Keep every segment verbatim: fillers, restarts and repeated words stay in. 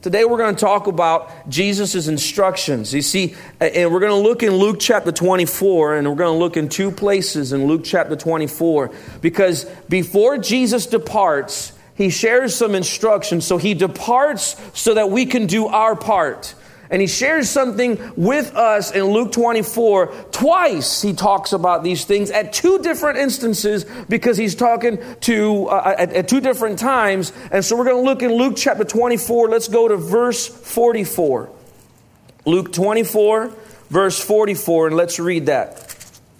Today we're going to talk about Jesus' instructions. You see, and we're going to look in Luke chapter twenty-four, and we're going to look in two places in Luke chapter twenty-four, because before Jesus departs, he shares some instructions. So he departs so that we can do our part. And he shares something with us in Luke twenty-four. Twice he talks about these things at two different instances, because he's talking to uh, at, at two different times. And so we're going to look in Luke chapter twenty-four. Let's go to verse forty-four. Luke twenty-four, verse forty-four, and let's read that.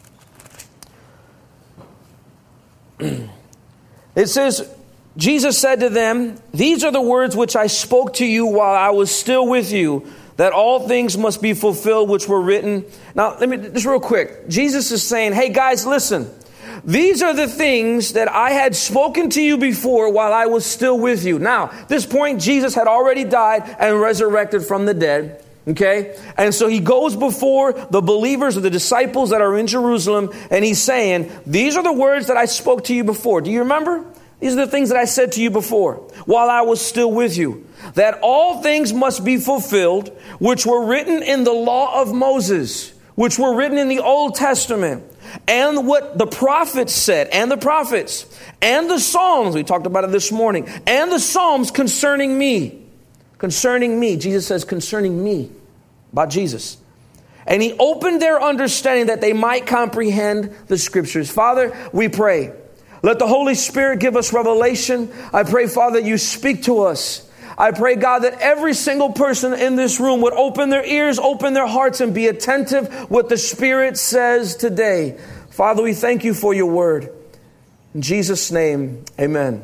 It says, Jesus said to them, "These are the words which I spoke to you while I was still with you, that all things must be fulfilled which were written." Now, let me just real quick. Jesus is saying, hey guys, listen. These are the things that I had spoken to you before while I was still with you. Now, at this point, Jesus had already died and resurrected from the dead. Okay? And so he goes before the believers or the disciples that are in Jerusalem, and he's saying, these are the words that I spoke to you before. Do you remember? These are the things that I said to you before while I was still with you. That all things must be fulfilled, which were written in the law of Moses, which were written in the Old Testament, and what the prophets said, and the prophets, and the Psalms, we talked about it this morning, and the Psalms concerning me. Concerning me. Jesus says concerning me, about Jesus. And he opened their understanding that they might comprehend the scriptures. Father, we pray, let the Holy Spirit give us revelation. I pray, Father, you speak to us. I pray, God, that every single person in this room would open their ears, open their hearts, and be attentive what the Spirit says today. Father, we thank you for your word. In Jesus' name, amen.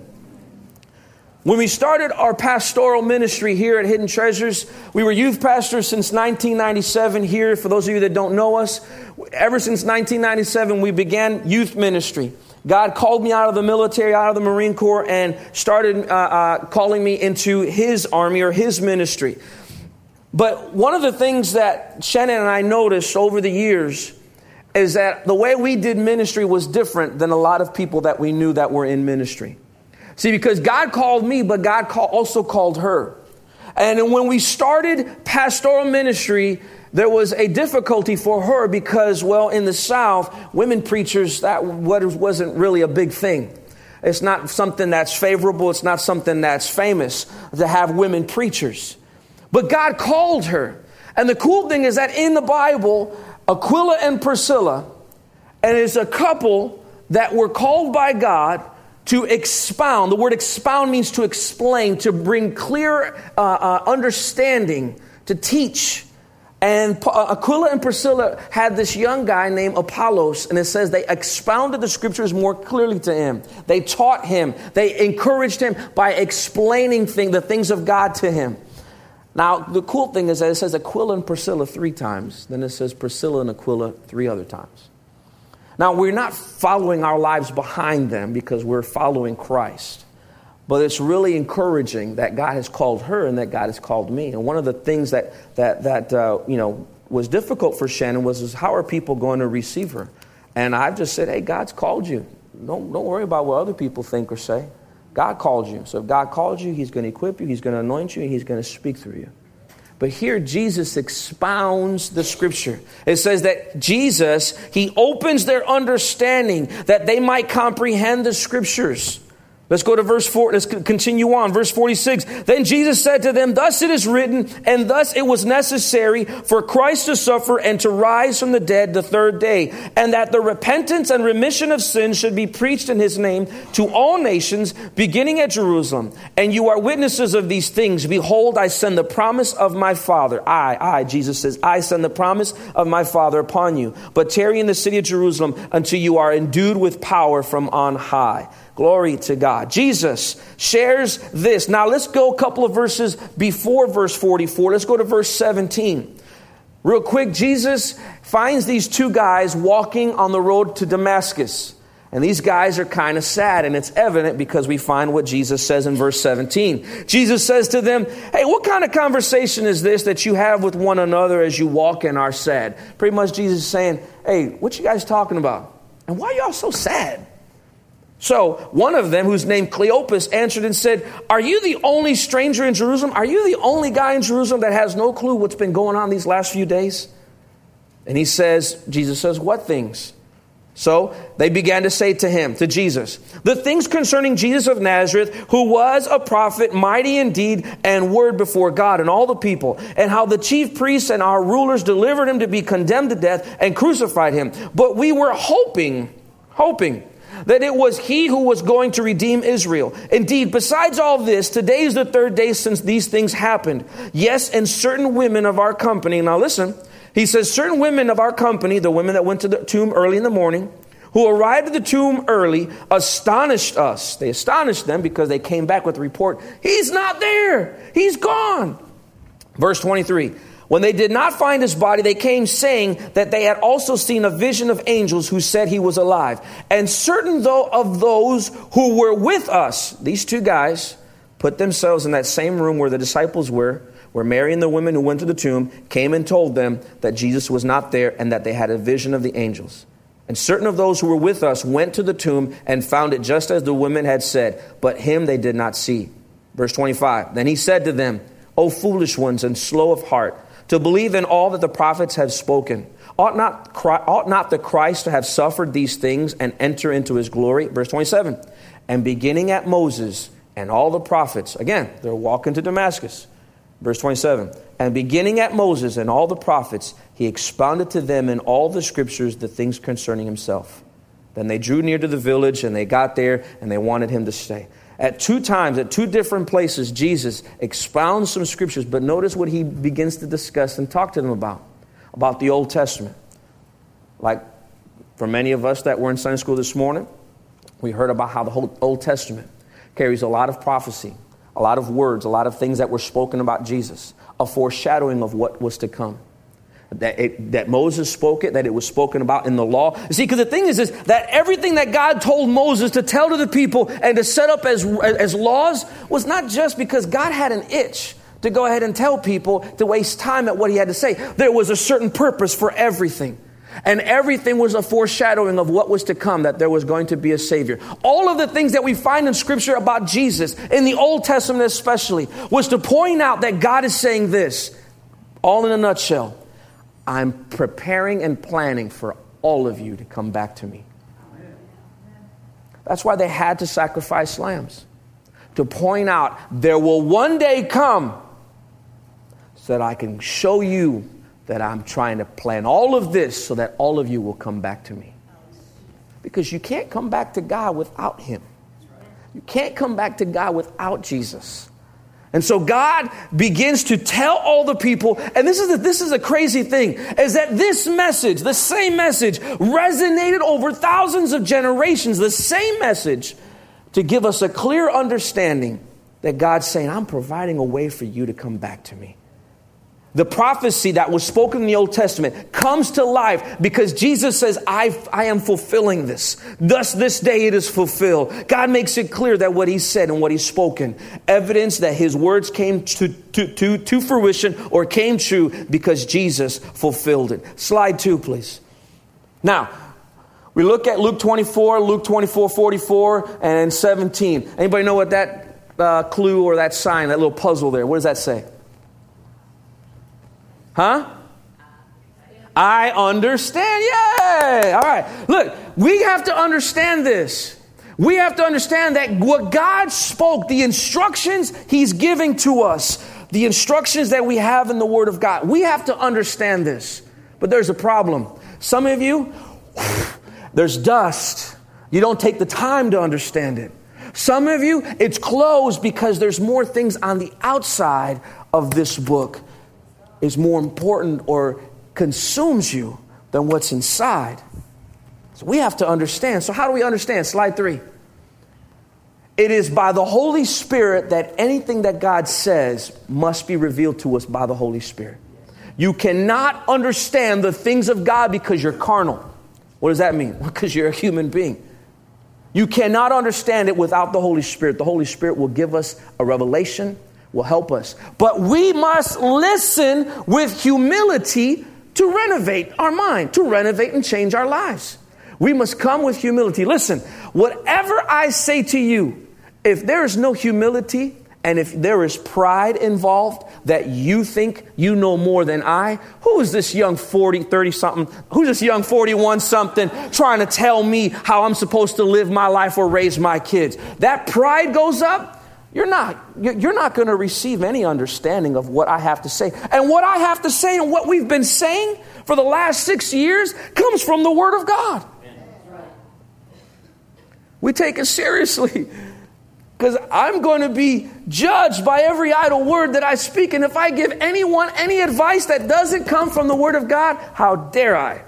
When we started our pastoral ministry here at Hidden Treasures, we were youth pastors since nineteen ninety-seven here. For those of you that don't know us, ever since nineteen ninety-seven, we began youth ministry. God called me out of the military, out of the Marine Corps, and started uh, uh, calling me into His army or His ministry. But one of the things that Shannon and I noticed over the years is that the way we did ministry was different than a lot of people that we knew that were in ministry. See, because God called me, but God call, also called her. And when we started pastoral ministry, there was a difficulty for her because, well, in the South, women preachers, that wasn't really a big thing. It's not something that's favorable. It's not something that's famous to have women preachers. But God called her. And the cool thing is that in the Bible, Aquila and Priscilla, and it's a couple that were called by God to expound. The word expound means to explain, to bring clear uh, uh, understanding, to teach. And Aquila and Priscilla had this young guy named Apollos, and it says they expounded the scriptures more clearly to him. They taught him. They encouraged him by explaining thing, the things of God to him. Now, the cool thing is that it says Aquila and Priscilla three times. Then it says Priscilla and Aquila three other times. Now, we're not following our lives behind them because we're following Christ. But it's really encouraging that God has called her and that God has called me. And one of the things that that that uh, you know was difficult for Shannon was, is how are people going to receive her? And I've just said, hey, God's called you. Don't don't worry about what other people think or say. God called you. So if God called you, He's going to equip you, He's going to anoint you, and He's going to speak through you. But here Jesus expounds the scripture. It says that Jesus, He opens their understanding that they might comprehend the scriptures. Let's go to verse four. Let's continue on. Verse forty-six. Then Jesus said to them, thus it is written, and thus it was necessary for Christ to suffer and to rise from the dead the third day, and that the repentance and remission of sins should be preached in His name to all nations, beginning at Jerusalem. And you are witnesses of these things. Behold, I send the promise of my Father. I, I, Jesus says, I send the promise of my Father upon you. But tarry in the city of Jerusalem until you are endued with power from on high. Glory to God. Jesus shares this. Now let's go a couple of verses before verse forty-four. Let's go to verse seventeen. Real quick, Jesus finds these two guys walking on the road to Damascus. And these guys are kind of sad, and it's evident because we find what Jesus says in verse seventeen. Jesus says to them, hey, what kind of conversation is this that you have with one another as you walk and are sad? Pretty much Jesus is saying, hey, what you guys talking about? And why are y'all so sad? So one of them, who's named Cleopas, answered and said, are you the only stranger in Jerusalem? Are you the only guy in Jerusalem that has no clue what's been going on these last few days? And he says, Jesus says, what things? So they began to say to him, to Jesus, the things concerning Jesus of Nazareth, who was a prophet, mighty in deed and word before God and all the people, and how the chief priests and our rulers delivered him to be condemned to death and crucified him. But we were hoping, hoping, that it was he who was going to redeem Israel. Indeed, besides all this, today is the third day since these things happened. Yes, and certain women of our company, now listen, he says, certain women of our company, the women that went to the tomb early in the morning, who arrived at the tomb early, astonished us. They astonished them because they came back with a report, he's not there, he's gone. Verse twenty-three. When they did not find his body, they came saying that they had also seen a vision of angels who said he was alive. And certain though of those who were with us, these two guys, put themselves in that same room where the disciples were, where Mary and the women who went to the tomb came and told them that Jesus was not there and that they had a vision of the angels. And certain of those who were with us went to the tomb and found it just as the women had said, but him they did not see. Verse twenty-five. Then he said to them, O foolish ones and slow of heart, to believe in all that the prophets have spoken. Ought not, ought not the Christ to have suffered these things and enter into his glory? Verse twenty-seven. And beginning at Moses and all the prophets. Again, they're walking to Damascus. Verse twenty-seven. And beginning at Moses and all the prophets, he expounded to them in all the scriptures the things concerning himself. Then they drew near to the village and they got there and they wanted him to stay. At two times, at two different places, Jesus expounds some scriptures. But notice what he begins to discuss and talk to them about. About the Old Testament. Like for many of us that were in Sunday school this morning, we heard about how the whole Old Testament carries a lot of prophecy, a lot of words, a lot of things that were spoken about Jesus. A foreshadowing of what was to come. That, it, that Moses spoke it, that it was spoken about in the law. You see, because the thing is, is that everything that God told Moses to tell to the people and to set up as, as laws was not just because God had an itch to go ahead and tell people to waste time at what he had to say. There was a certain purpose for everything. And everything was a foreshadowing of what was to come, that there was going to be a Savior. All of the things that we find in Scripture about Jesus, in the Old Testament especially, was to point out that God is saying this, all in a nutshell. I'm preparing and planning for all of you to come back to me. That's why they had to sacrifice lambs. To point out there will one day come so that I can show you that I'm trying to plan all of this so that all of you will come back to me. Because you can't come back to God without him. You can't come back to God without Jesus. And so God begins to tell all the people, and this is a, this is a crazy thing, is that this message, the same message, resonated over thousands of generations, the same message, to give us a clear understanding that God's saying, I'm providing a way for you to come back to me. The prophecy that was spoken in the Old Testament comes to life because Jesus says, I, I am fulfilling this. Thus this day it is fulfilled. God makes it clear that what he said and what he's spoken, evidence that his words came to, to, to, to fruition or came true because Jesus fulfilled it. Slide two, please. Now, we look at Luke twenty-four, Luke twenty-four, forty-four, and seventeen. Anybody know what that uh, clue or that sign, that little puzzle there, what does that say? Huh? I understand. Yay! All right. Look, we have to understand this. We have to understand that what God spoke, the instructions he's giving to us, the instructions that we have in the Word of God, we have to understand this. But there's a problem. Some of you, there's dust. You don't take the time to understand it. Some of you, it's closed because there's more things on the outside of this book is more important or consumes you than what's inside. So we have to understand. So how do we understand? Slide three. It is by the Holy Spirit that anything that God says must be revealed to us by the Holy Spirit. You cannot understand the things of God because you're carnal. What does that mean? Because you're a human being. You cannot understand it without the Holy Spirit. The Holy Spirit will give us a revelation, will help us. But we must listen with humility to renovate our mind, to renovate and change our lives. We must come with humility. Listen, whatever I say to you, if there is no humility and if there is pride involved, that you think you know more than I, who is this young forty, thirty something? Who's this young forty-one something trying to tell me how I'm supposed to live my life or raise my kids? That pride goes up. You're not, you're not going to receive any understanding of what I have to say. And what I have to say and what we've been saying for the last six years comes from the Word of God. We take it seriously because I'm going to be judged by every idle word that I speak. And if I give anyone any advice that doesn't come from the Word of God, how dare I?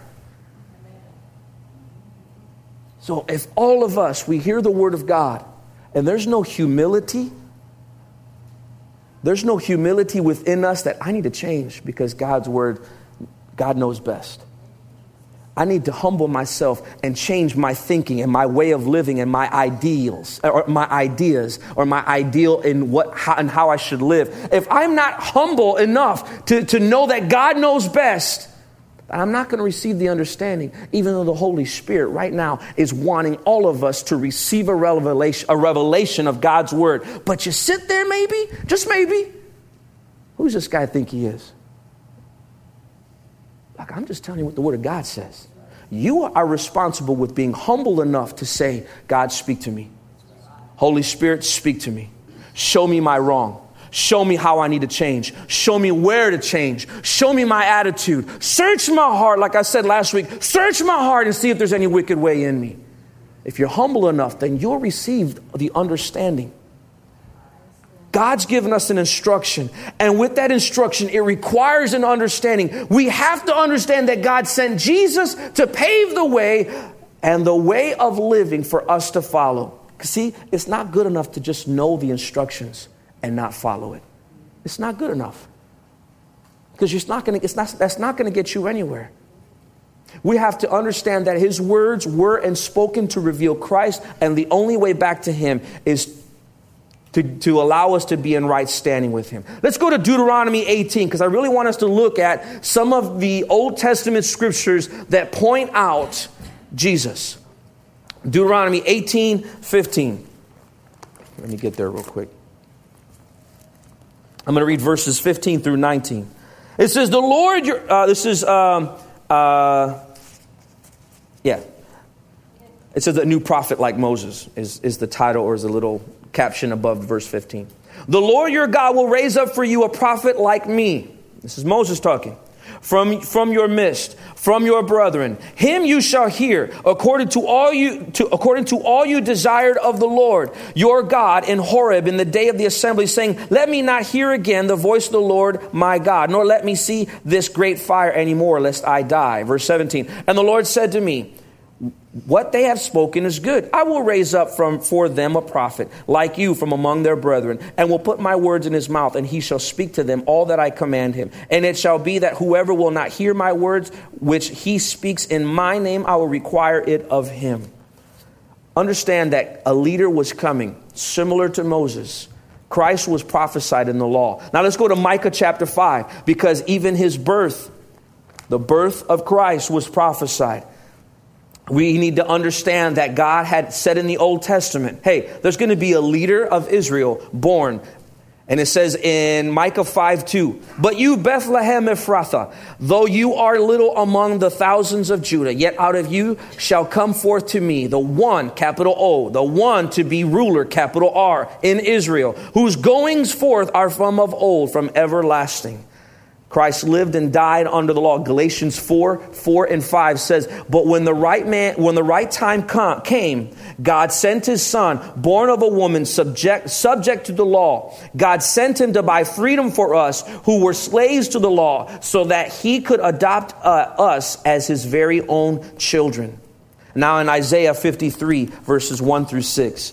So if all of us, we hear the Word of God and there's no humility, there's no humility within us that I need to change because God's Word, God knows best. I need to humble myself and change my thinking and my way of living and my ideals or my ideas or my ideal in what how, and how I should live. If I'm not humble enough to, to know that God knows best, I'm not going to receive the understanding, even though the Holy Spirit right now is wanting all of us to receive a revelation, a revelation of God's Word. But you sit there maybe, just maybe. Who's this guy think he is? Like, I'm just telling you what the Word of God says. You are responsible with being humble enough to say, God, speak to me. Holy Spirit, speak to me. Show me my wrong. Show me how I need to change. Show me where to change. Show me my attitude. Search my heart, like I said last week. Search my heart and see if there's any wicked way in me. If you're humble enough, then you'll receive the understanding. God's given us an instruction. And with that instruction, it requires an understanding. We have to understand that God sent Jesus to pave the way and the way of living for us to follow. See, it's not good enough to just know the instructions and not follow it. It's not good enough. Because it's not going to, it's not, that's not going to get you anywhere. We have to understand that His words were and spoken to reveal Christ. And the only way back to Him is To, to allow us to be in right standing with Him. Let's go to Deuteronomy eighteen, because I really want us to look at some of the Old Testament scriptures that point out Jesus. Deuteronomy eighteen fifteen. Let me get there real quick. I'm going to read verses fifteen through nineteen. It says, the Lord, your, uh, this is, um, uh, yeah. It says a new prophet like Moses is, is the title, or is a little caption above verse fifteen. The Lord your God will raise up for you a prophet like me. This is Moses talking. From, from your midst, from your brethren. Him you shall hear according to all you to according to all you desired of the Lord your God in Horeb in the day of the assembly, saying, let me not hear again the voice of the Lord my God, nor let me see this great fire anymore, lest I die. Verse seventeen. And the Lord said to me, what they have spoken is good. I will raise up from for them a prophet like you from among their brethren, and will put my words in his mouth, and he shall speak to them all that I command him. And it shall be that whoever will not hear my words, which he speaks in my name, I will require it of him. Understand that a leader was coming, similar to Moses. Christ was prophesied in the law. Now let's go to Micah chapter five, because even his birth, the birth of Christ, was prophesied. We need to understand that God had said in the Old Testament, hey, there's going to be a leader of Israel born. And it says in Micah five two, but you, Bethlehem Ephrathah, though you are little among the thousands of Judah, yet out of you shall come forth to me the one, capital O, the one to be ruler, capital R, in Israel, whose goings forth are from of old, from everlasting. Christ lived and died under the law. Galatians four, four and five says, but when the right man, when the right time come, came, God sent his son, born of a woman, subject, subject to the law. God sent him to buy freedom for us who were slaves to the law, so that he could adopt uh, us as his very own children. Now in Isaiah fifty-three, verses one through six.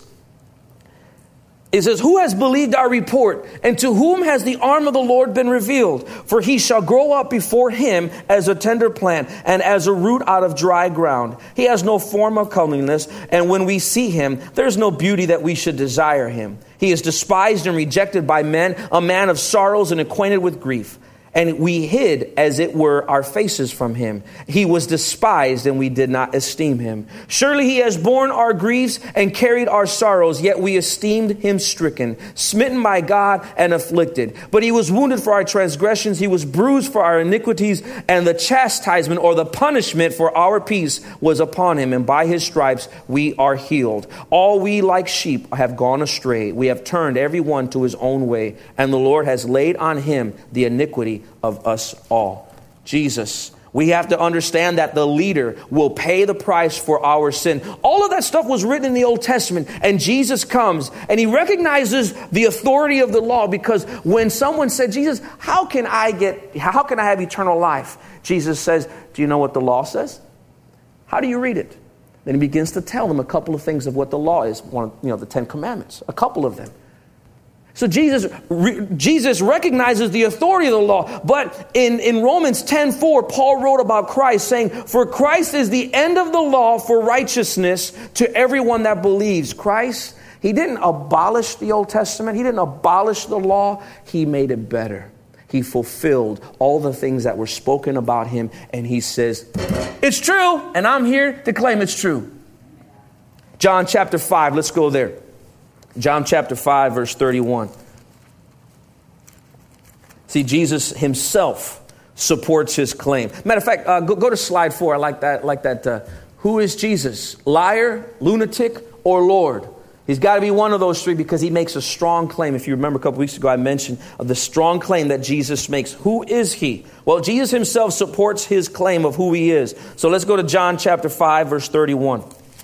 It says, who has believed our report, and to whom has the arm of the Lord been revealed? For he shall grow up before him as a tender plant, and as a root out of dry ground. He has no form of comeliness, and when we see him, there is no beauty that we should desire him. He is despised and rejected by men, a man of sorrows and acquainted with grief. and we hid, as it were, our faces from him. He was despised, and we did not esteem him. Surely he has borne our griefs and carried our sorrows, yet we esteemed him stricken, smitten by God, and afflicted. But he was wounded for our transgressions, he was bruised for our iniquities, and the chastisement or the punishment for our peace was upon him, and by his stripes we are healed. All we like sheep have gone astray. We have turned every one to his own way, and the Lord has laid on him the iniquity of us all. Jesus. We have to understand that the leader will pay the price for our sin. All of that stuff was written in the Old Testament, and Jesus comes and he recognizes the authority of the law, because when someone said, Jesus, how can I get, how can I have eternal life? Jesus says, do you know what the law says? How do you read it? Then he begins to tell them a couple of things of what the law is. One, you know, the Ten Commandments, a couple of them. So Jesus, re, Jesus recognizes the authority of the law. But in, in Romans ten four, Paul wrote about Christ saying, for Christ is the end of the law for righteousness to everyone that believes. Christ, he didn't abolish the Old Testament. He didn't abolish the law. He made it better. He fulfilled all the things that were spoken about him. And he says, it's true. And I'm here to claim it's true. John chapter five, let's go there. John chapter five, verse thirty-one. See, Jesus himself supports his claim. Matter of fact, uh, go, go to slide four. I like that. Like that. Uh, who is Jesus? Liar, lunatic, or Lord? He's got to be one of those three, because he makes a strong claim. If you remember a couple weeks ago, I mentioned of the strong claim that Jesus makes. Who is he? Well, Jesus himself supports his claim of who he is. So let's go to John chapter five, verse thirty-one.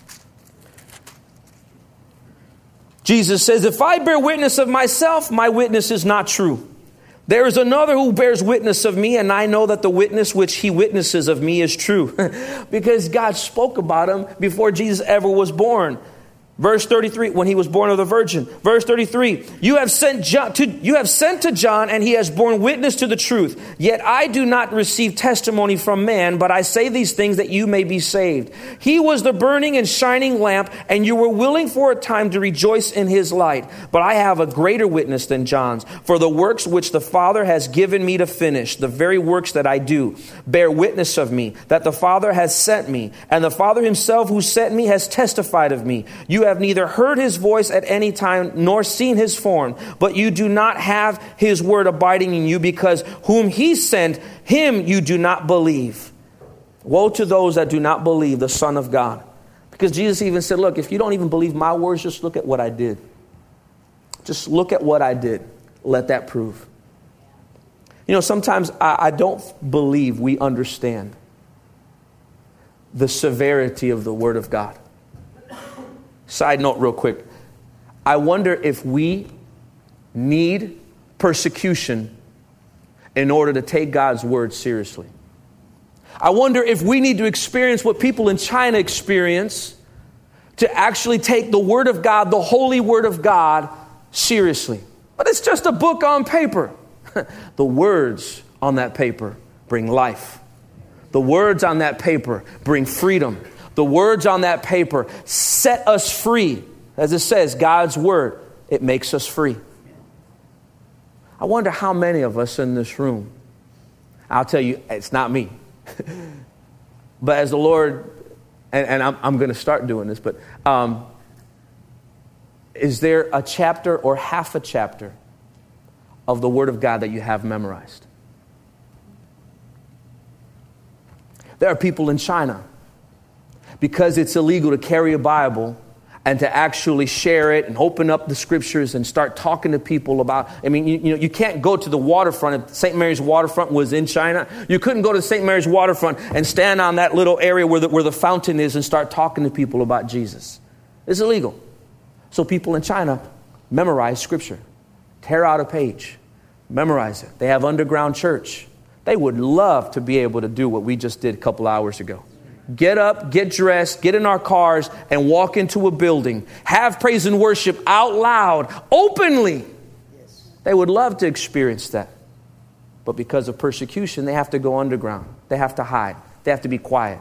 Jesus says, if I bear witness of myself, my witness is not true. There is another who bears witness of me, and I know that the witness which he witnesses of me is true. Because God spoke about him before Jesus ever was born. Verse thirty-three, when he was born of the virgin. Verse thirty-three, you have sent John to, you have sent to John, and he has borne witness to the truth. Yet I do not receive testimony from man, but I say these things that you may be saved. He was the burning and shining lamp, and you were willing for a time to rejoice in his light. But I have a greater witness than John's. For the works which the Father has given me to finish, the very works that I do, bear witness of me, that the Father has sent me. And the Father himself who sent me has testified of me. You have neither heard his voice at any time, nor seen his form, but you do not have his word abiding in you, because whom he sent, him you do not believe. Woe to those that do not believe the Son of God. Because Jesus even said, look, if you don't even believe my words, just look at what I did. Just look at what I did. Let that prove. You know, sometimes I, I don't believe we understand the severity of the Word of God. Side note real quick. I wonder if we need persecution in order to take God's word seriously. I wonder if we need to experience what people in China experience to actually take the word of God, the holy word of God, seriously. But it's just a book on paper. The words on that paper bring life. The words on that paper bring freedom. The words on that paper set us free. As it says, God's word, it makes us free. I wonder how many of us in this room, I'll tell you, it's not me. But as the Lord, and, and I'm, I'm going to start doing this, but um, is there a chapter or half a chapter of the Word of God that you have memorized? There are people in China, because it's illegal to carry a Bible and to actually share it and open up the scriptures and start talking to people about, I mean, you, you know, you can't go to the waterfront. If Saint Mary's waterfront was in China, you couldn't go to Saint Mary's waterfront and stand on that little area where the, where the fountain is and start talking to people about Jesus. It's illegal. So people in China memorize scripture, tear out a page, memorize it. They have underground church. They would love to be able to do what we just did a couple hours ago. Get up, get dressed, get in our cars, and walk into a building. Have praise and worship out loud, openly. Yes. They would love to experience that. But because of persecution, they have to go underground. They have to hide. They have to be quiet.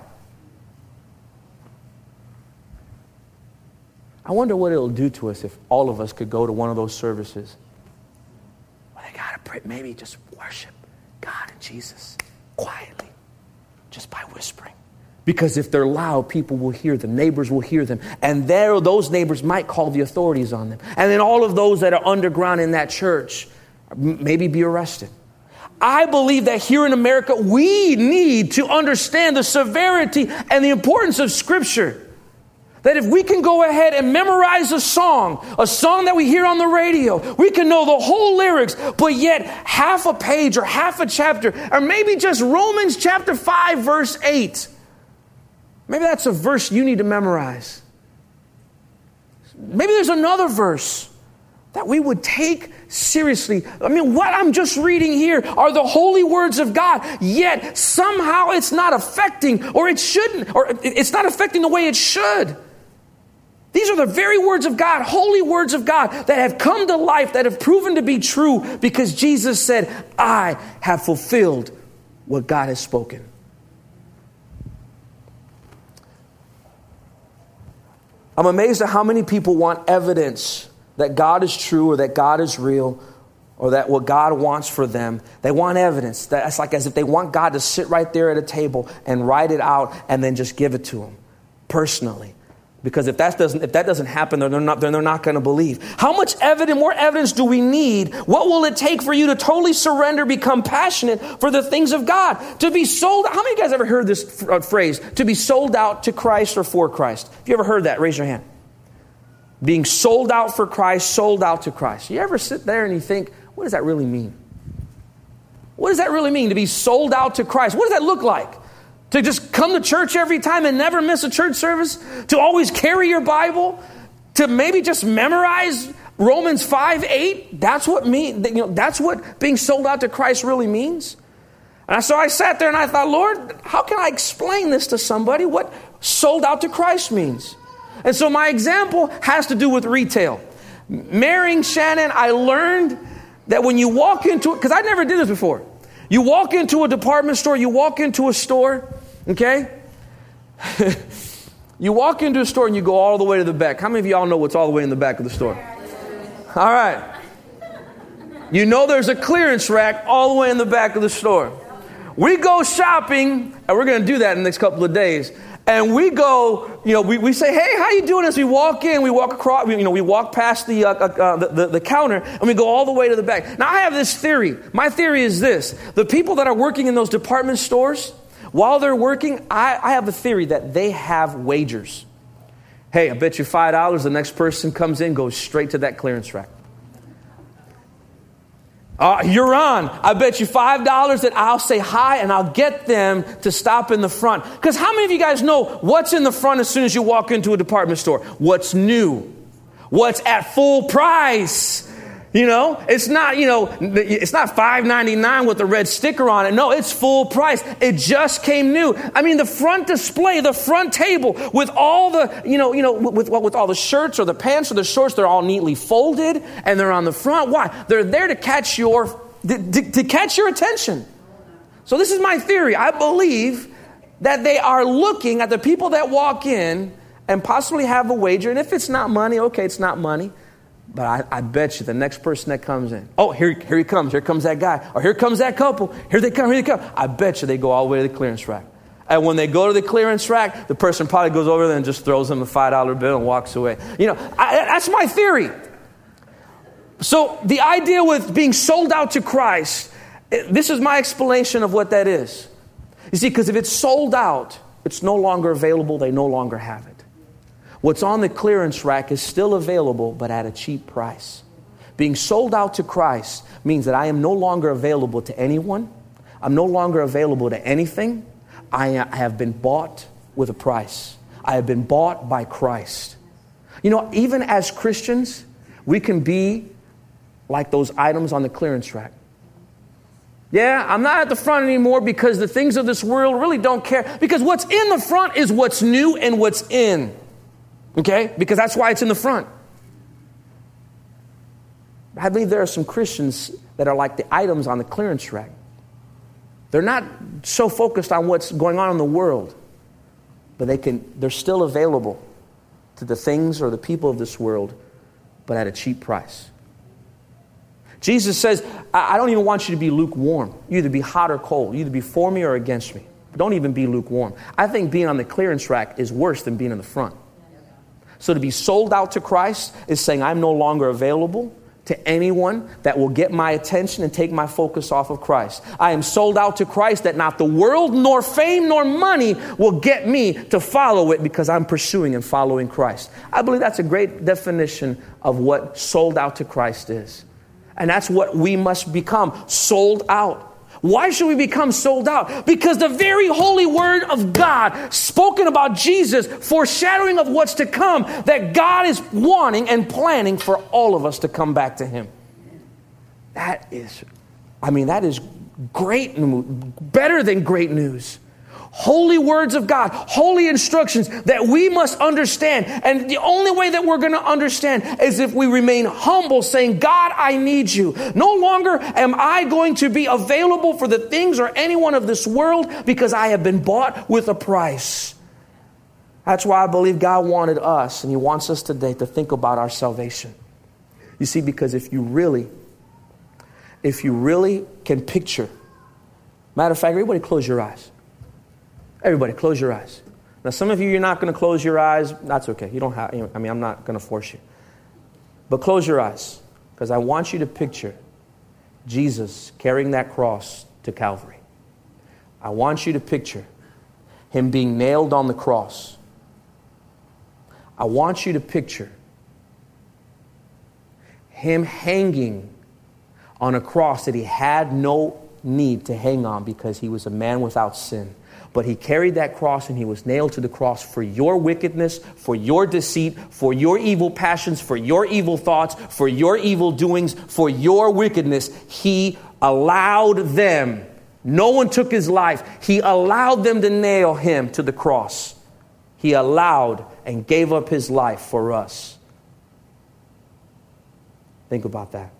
I wonder what it'll do to us if all of us could go to one of those services. Well, they got to pray, maybe just worship God and Jesus, quietly, just by whispering. Because if they're loud, people will hear them. Neighbors will hear them. And there, those neighbors might call the authorities on them. And then all of those that are underground in that church maybe be arrested. I believe that here in America, we need to understand the severity and the importance of Scripture. That if we can go ahead and memorize a song, a song that we hear on the radio, we can know the whole lyrics, but yet half a page or half a chapter, or maybe just Romans chapter five, verse eight. Maybe that's a verse you need to memorize. Maybe there's another verse that we would take seriously. I mean, what I'm just reading here are the holy words of God, yet somehow it's not affecting, or it shouldn't, or it's not affecting the way it should. These are the very words of God, holy words of God that have come to life, that have proven to be true because Jesus said, I have fulfilled what God has spoken. I'm amazed at how many people want evidence that God is true or that God is real or that what God wants for them. They want evidence. That's like as if they want God to sit right there at a table and write it out and then just give it to them personally. Because if that doesn't if that doesn't happen, then they're not then they're not going to believe. How much evidence, more evidence do we need? What will it take for you to totally surrender, become passionate for the things of God? To be sold. How many of you guys ever heard this phrase? To be sold out to Christ or for Christ? If you ever heard that, raise your hand. Being sold out for Christ, sold out to Christ. You ever sit there and you think, what does that really mean? What does that really mean to be sold out to Christ? What does that look like? To just come to church every time and never miss a church service? To always carry your Bible? To maybe just memorize Romans five eight? That's what mean, you know, that's what being sold out to Christ really means. And so I sat there and I thought, Lord, how can I explain this to somebody? What sold out to Christ means? And so my example has to do with retail. Marrying Shannon, I learned that when you walk into it, because I never did this before. You walk into a department store, you walk into a store, okay? You walk into a store and you go all the way to the back. How many of y'all know what's all the way in the back of the store? All right. You know there's a clearance rack all the way in the back of the store. We go shopping, and we're going to do that in the next couple of days. And we go, you know, we, we say, hey, how you doing? As we walk in, we walk across, you know, we walk past the, uh, uh, the, the the counter, and we go all the way to the back. Now, I have this theory. My theory is this. The people that are working in those department stores, while they're working, I, I have a theory that they have wagers. Hey, I bet you five dollars the next person comes in, goes straight to that clearance rack. Uh, you're on. I bet you five dollars that I'll say hi and I'll get them to stop in the front. Because how many of you guys know what's in the front as soon as you walk into a department store? What's new? What's at full price? You know, it's not, you know, it's not five ninety-nine with a red sticker on it. No, it's full price. It just came new. I mean, the front display, the front table with all the, you know, you know, with, with all the shirts or the pants or the shorts, they're all neatly folded and they're on the front. Why? They're there to catch your, to, to catch your attention. So this is my theory. I believe that they are looking at the people that walk in and possibly have a wager. And if it's not money, okay, it's not money. But I, I bet you the next person that comes in, oh, here, here he comes. Here comes that guy. Or here comes that couple. Here they come. Here they come. I bet you they go all the way to the clearance rack. And when they go to the clearance rack, the person probably goes over there and just throws them a five dollar bill and walks away. You know, I, that's my theory. So the idea with being sold out to Christ, this is my explanation of what that is. You see, because if it's sold out, it's no longer available. They no longer have it. What's on the clearance rack is still available, but at a cheap price. Being sold out to Christ means that I am no longer available to anyone. I'm no longer available to anything. I have been bought with a price. I have been bought by Christ. You know, even as Christians, we can be like those items on the clearance rack. Yeah, I'm not at the front anymore because the things of this world really don't care. Because what's in the front is what's new and what's in. Okay? Because that's why it's in the front. I believe there are some Christians that are like the items on the clearance rack. They're not so focused on what's going on in the world, but they can, they're still available to the things or the people of this world, but at a cheap price. Jesus says, I don't even want you to be lukewarm. You either be hot or cold. You either be for me or against me. Don't even be lukewarm. I think being on the clearance rack is worse than being in the front. So to be sold out to Christ is saying I'm no longer available to anyone that will get my attention and take my focus off of Christ. I am sold out to Christ that not the world, nor fame, nor money will get me to follow it because I'm pursuing and following Christ. I believe that's a great definition of what sold out to Christ is. And that's what we must become, sold out. Why should we become sold out? Because the very holy word of God, spoken about Jesus, foreshadowing of what's to come, that God is wanting and planning for all of us to come back to Him. That is, I mean, that is great news, better than great news. Holy words of God, holy instructions that we must understand. And the only way that we're going to understand is if we remain humble, saying, God, I need you. No longer am I going to be available for the things or anyone of this world because I have been bought with a price. That's why I believe God wanted us, and He wants us today to think about our salvation. You see, because if you really, if you really can picture, matter of fact, everybody close your eyes. Everybody, close your eyes. Now, some of you, you're not going to close your eyes. That's okay. You don't have, I mean, I'm not going to force you. But close your eyes, because I want you to picture Jesus carrying that cross to Calvary. I want you to picture Him being nailed on the cross. I want you to picture Him hanging on a cross that He had no need to hang on because He was a man without sin. But He carried that cross and He was nailed to the cross for your wickedness, for your deceit, for your evil passions, for your evil thoughts, for your evil doings, for your wickedness. He allowed them. No one took His life. He allowed them to nail Him to the cross. He allowed and gave up His life for us. Think about that.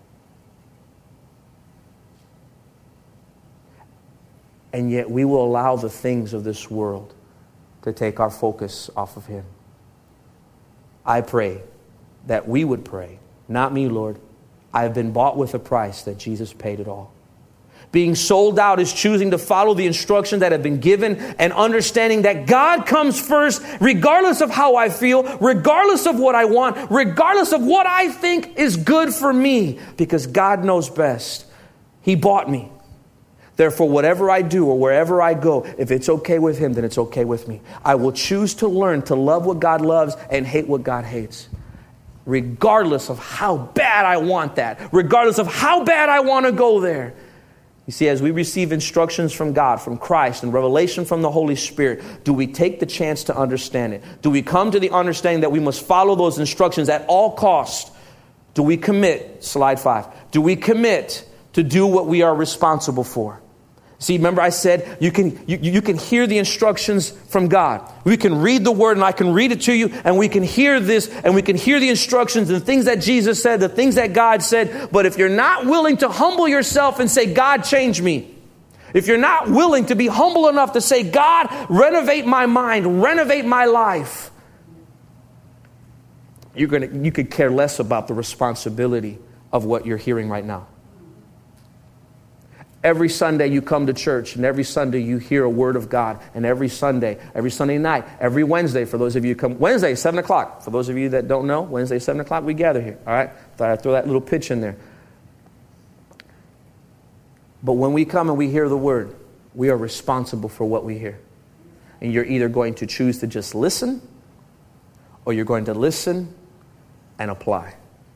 And yet we will allow the things of this world to take our focus off of Him. I pray that we would pray, not me, Lord. I have been bought with a price that Jesus paid it all. Being sold out is choosing to follow the instructions that have been given and understanding that God comes first, regardless of how I feel, regardless of what I want, regardless of what I think is good for me, because God knows best. He bought me. Therefore, whatever I do or wherever I go, if it's okay with Him, then it's okay with me. I will choose to learn to love what God loves and hate what God hates. Regardless of how bad I want that. Regardless of how bad I want to go there. You see, as we receive instructions from God, from Christ, and revelation from the Holy Spirit, do we take the chance to understand it? Do we come to the understanding that we must follow those instructions at all costs? Do we commit, slide five, do we commit to do what we are responsible for? See, remember I said you can you, you can hear the instructions from God. We can read the word and I can read it to you and we can hear this and we can hear the instructions and things that Jesus said, the things that God said. But if you're not willing to humble yourself and say, God, change me. If you're not willing to be humble enough to say, God, renovate my mind, renovate my life, you're gonna you could care less about the responsibility of what you're hearing right now. Every Sunday you come to church, and every Sunday you hear a word of God. And every Sunday, every Sunday night, every Wednesday, for those of you who come, Wednesday, seven o'clock. For those of you that don't know, Wednesday, seven o'clock, we gather here. All right? Thought I'd throw that little pitch in there. But when we come and we hear the word, we are responsible for what we hear. And you're either going to choose to just listen, or you're going to listen and apply.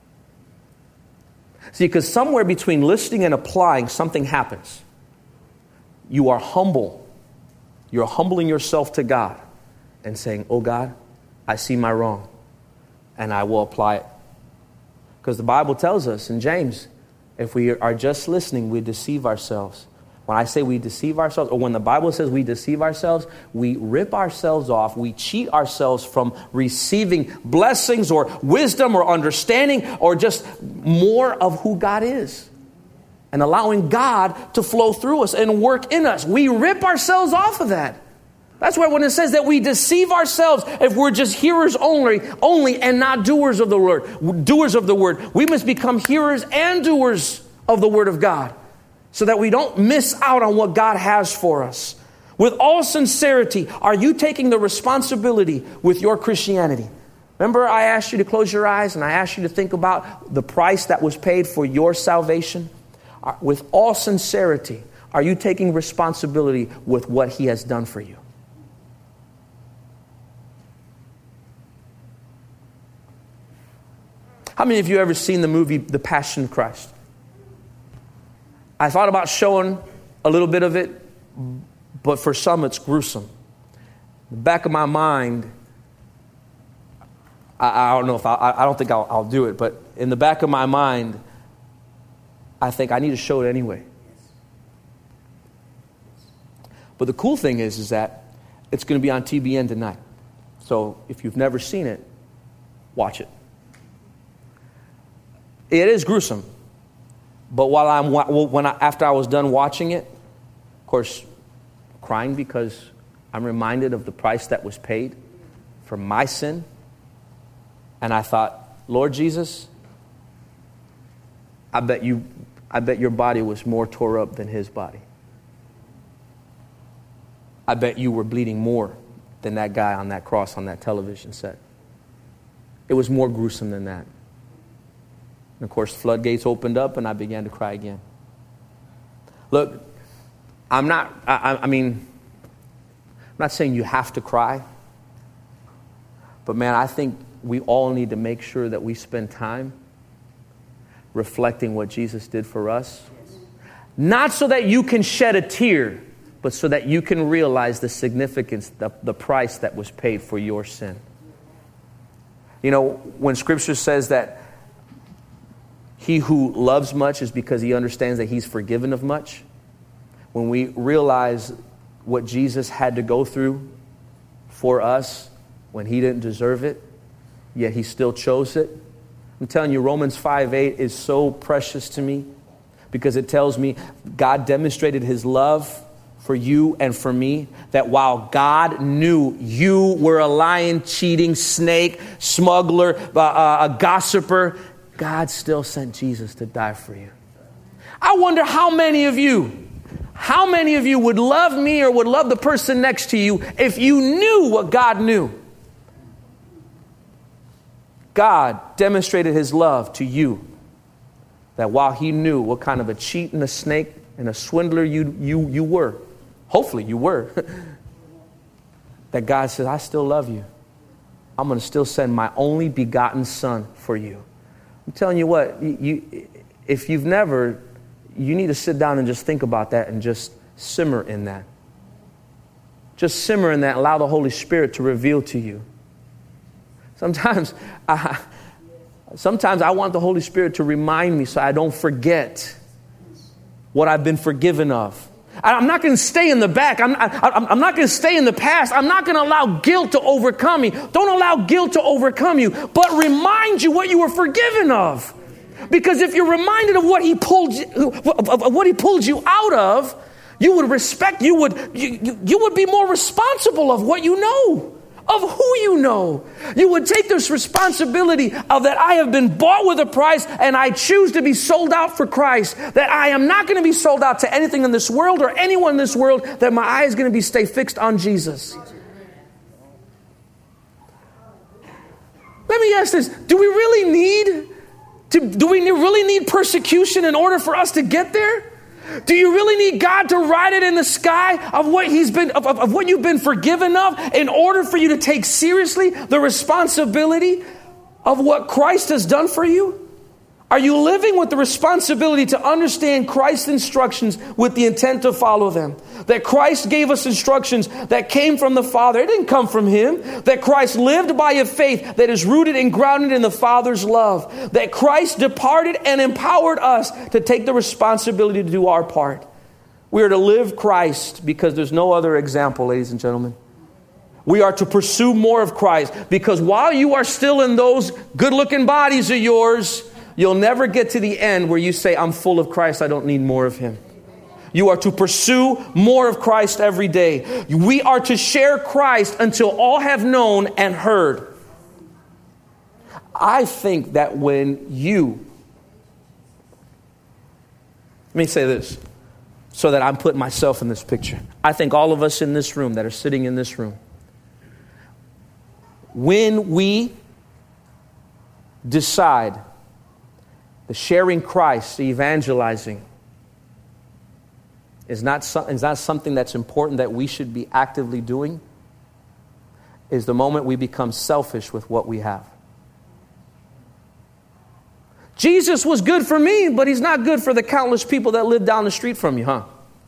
See, because somewhere between listening and applying, something happens. You are humble. You're humbling yourself to God and saying, oh God, I see my wrong and I will apply it. Because the Bible tells us in James, if we are just listening, we deceive ourselves. When I say we deceive ourselves, or when the Bible says we deceive ourselves, we rip ourselves off, we cheat ourselves from receiving blessings or wisdom or understanding or just more of who God is. And allowing God to flow through us and work in us. We rip ourselves off of that. That's why when it says that we deceive ourselves, if we're just hearers only, only and not doers of the word, doers of the word, we must become hearers and doers of the Word of God so that we don't miss out on what God has for us. With all sincerity, are you taking the responsibility with your Christianity? Remember, I asked you to close your eyes and I asked you to think about the price that was paid for your salvation. With all sincerity, are you taking responsibility with what He has done for you? How many of you ever seen the movie The Passion of Christ? I thought about showing a little bit of it, but for some it's gruesome. In the back of my mind, I, I don't know if I, I don't think I'll, I'll do it, but in the back of my mind, I think I need to show it anyway. But the cool thing is, is that it's going to be on T B N tonight. So if you've never seen it, watch it. It is gruesome. But while I'm when I, after I was done watching it, of course, crying because I'm reminded of the price that was paid for my sin. And I thought, Lord Jesus, I bet you, I bet your body was more tore up than His body. I bet you were bleeding more than that guy on that cross on that television set. It was more gruesome than that. And of course, floodgates opened up and I began to cry again. Look, I'm not, I, I mean, I'm not saying you have to cry. But man, I think we all need to make sure that we spend time reflecting what Jesus did for us. Not so that you can shed a tear, but so that you can realize the significance, the, the price that was paid for your sin. You know, when Scripture says that he who loves much is because he understands that he's forgiven of much. When we realize what Jesus had to go through for us when He didn't deserve it, yet He still chose it. I'm telling you, Romans five eight is so precious to me because it tells me God demonstrated His love for you and for me, that while God knew you were a lying, cheating, snake, smuggler, uh, uh, a gossiper, God still sent Jesus to die for you. I wonder how many of you, how many of you would love me or would love the person next to you if you knew what God knew? God demonstrated His love to you, that while He knew what kind of a cheat and a snake and a swindler you, you, you were, hopefully you were, that God says, I still love you. I'm going to still send my only begotten Son for you. I'm telling you what, you, you, if you've never, you need to sit down and just think about that and just simmer in that. Just simmer in that. Allow the Holy Spirit to reveal to you. Sometimes I, sometimes I want the Holy Spirit to remind me so I don't forget what I've been forgiven of. I'm not going to stay in the back. I'm, I, I'm not going to stay in the past. I'm not going to allow guilt to overcome me. Don't allow guilt to overcome you, but remind you what you were forgiven of. Because if you're reminded of what He pulled, of what He pulled you out of, you would respect. You would you, you, you would be more responsible of what you know, of who you know. You would take this responsibility of that I have been bought with a price and I choose to be sold out for Christ. That I am not going to be sold out to anything in this world or anyone in this world. That my eye is going to be stay fixed on Jesus. Let me ask this. Do we really need to, do we really need persecution in order for us to get there? Do you really need God to write it in the sky of what He's been, of, of, of what you've been forgiven of in order for you to take seriously the responsibility of what Christ has done for you? Are you living with the responsibility to understand Christ's instructions with the intent to follow them? That Christ gave us instructions that came from the Father. It didn't come from Him. That Christ lived by a faith that is rooted and grounded in the Father's love. That Christ departed and empowered us to take the responsibility to do our part. We are to live Christ because there's no other example, ladies and gentlemen. We are to pursue more of Christ because while you are still in those good-looking bodies of yours, you'll never get to the end where you say, I'm full of Christ, I don't need more of Him. You are to pursue more of Christ every day. We are to share Christ until all have known and heard. I think that when you Let me say this so that I'm putting myself in this picture. I think all of us in this room that are sitting in this room, when we decide the sharing Christ, the evangelizing, is not, so, is not something that's important that we should be actively doing, is the moment we become selfish with what we have. Jesus was good for me, but he's not good for the countless people that live down the street from you, huh?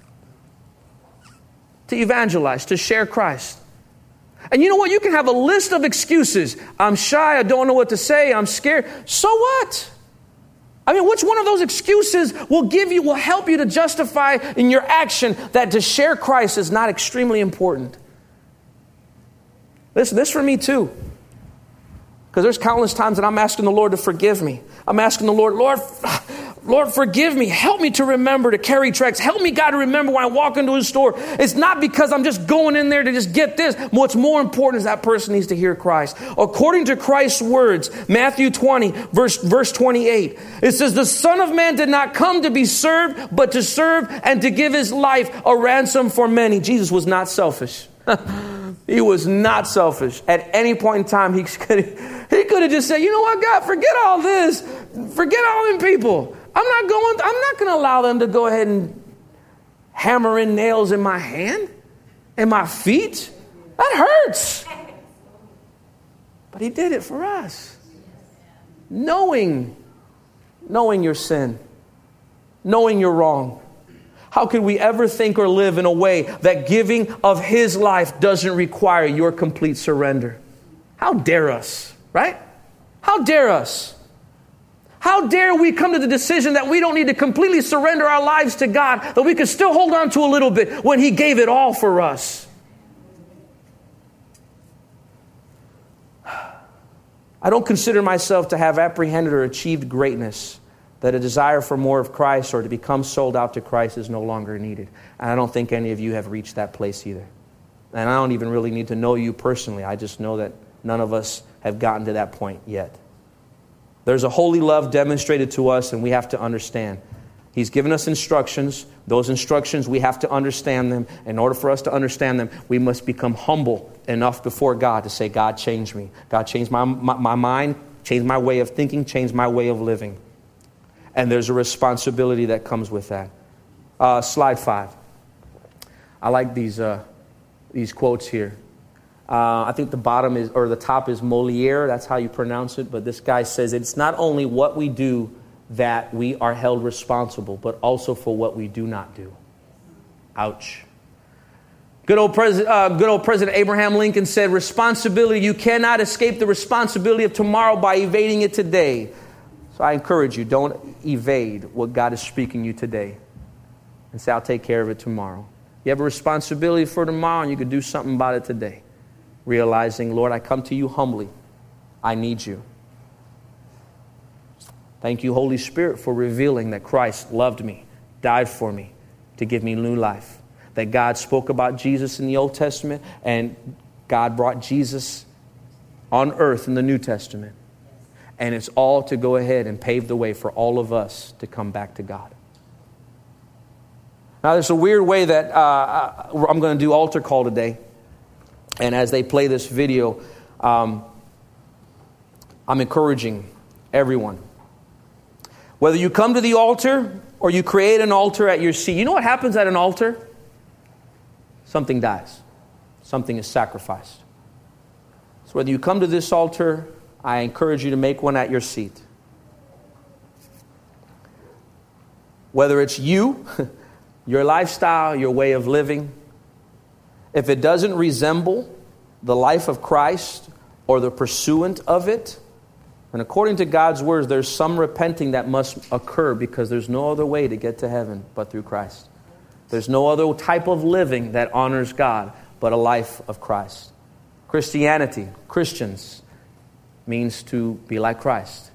To evangelize, to share Christ. And you know what? You can have a list of excuses. I'm shy. I don't know what to say. I'm scared. So what? I mean, which one of those excuses will give you, will help you to justify in your action that to share Christ is not extremely important? Listen, this for me too. Because there's countless times that I'm asking the Lord to forgive me. I'm asking the Lord, Lord, Lord, forgive me. Help me to remember to carry tracts. Help me, God, to remember when I walk into a store. It's not because I'm just going in there to just get this. What's more important is that person needs to hear Christ. According to Christ's words, Matthew twenty, verse, verse twenty-eight, it says, the Son of Man did not come to be served, but to serve and to give his life a ransom for many. Jesus was not selfish. He was not selfish. At any point in time, he could, he could have just said, you know what, God, forget all this. Forget all them people. I'm not going, I'm not going to allow them to go ahead and hammer in nails in my hand and my feet. That hurts. But he did it for us. Knowing, knowing your sin, knowing you're wrong. How could we ever think or live in a way that giving of his life doesn't require your complete surrender? How dare us, right? How dare us? How dare we come to the decision that we don't need to completely surrender our lives to God, that we can still hold on to a little bit when he gave it all for us? I don't consider myself to have apprehended or achieved greatness, that a desire for more of Christ or to become sold out to Christ is no longer needed. And I don't think any of you have reached that place either. And I don't even really need to know you personally. I just know that none of us have gotten to that point yet. There's a holy love demonstrated to us, and we have to understand. He's given us instructions. Those instructions, we have to understand them. In order for us to understand them, we must become humble enough before God to say, God, change me. God, change my, my, my mind, change my way of thinking, change my way of living. And there's a responsibility that comes with that. Uh, slide five. I like these uh, these quotes here. Uh, I think the bottom is, or the top is Moliere. That's how you pronounce it. But this guy says it's not only what we do that we are held responsible, but also for what we do not do. Ouch. Good old, Pres- uh, good old President Abraham Lincoln said, responsibility, you cannot escape the responsibility of tomorrow by evading it today. So I encourage you, don't evade what God is speaking you today. And say, I'll take care of it tomorrow. You have a responsibility for tomorrow, and you could do something about it today. Realizing, Lord, I come to you humbly. I need you. Thank you, Holy Spirit, for revealing that Christ loved me, died for me, to give me new life. That God spoke about Jesus in the Old Testament, and God brought Jesus on earth in the New Testament. And it's all to go ahead and pave the way for all of us to come back to God. Now, there's a weird way that uh, I'm going to do altar call today. And as they play this video, um, I'm encouraging everyone. Whether you come to the altar or you create an altar at your seat. You know what happens at an altar? Something dies. Something is sacrificed. So whether you come to this altar, I encourage you to make one at your seat. Whether it's you, your lifestyle, your way of living, if it doesn't resemble the life of Christ or the pursuant of it, and according to God's words, there's some repenting that must occur because there's no other way to get to heaven but through Christ. There's no other type of living that honors God but a life of Christ. Christianity, Christians, means to be like Christ.